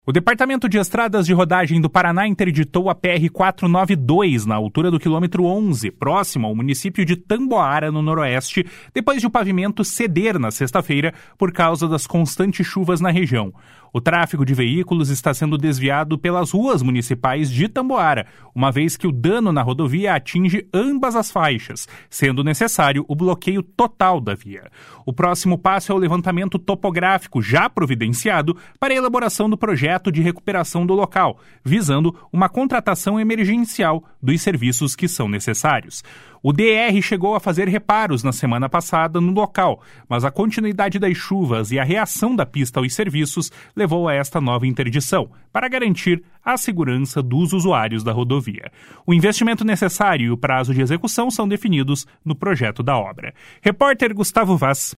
O Departamento de Estradas de Rodagem do Paraná interditou a PR-492 na altura do quilômetro 11, próximo ao município de Tamboara, no noroeste, depois de o pavimento ceder na sexta-feira por causa das constantes chuvas na região. O tráfego de veículos está sendo desviado pelas ruas municipais de Tamboara, uma vez que o dano na rodovia atinge ambas as faixas, sendo necessário o bloqueio total da via. O próximo passo é o levantamento topográfico já providenciado para a elaboração do projeto de recuperação do local, visando uma contratação emergencial dos serviços que são necessários. O DR chegou a fazer reparos na semana passada no local, mas a continuidade das chuvas e a reação da pista aos serviços levou a esta nova interdição, para garantir a segurança dos usuários da rodovia. O investimento necessário e o prazo de execução são definidos no projeto da obra. Repórter Gustavo Vaz.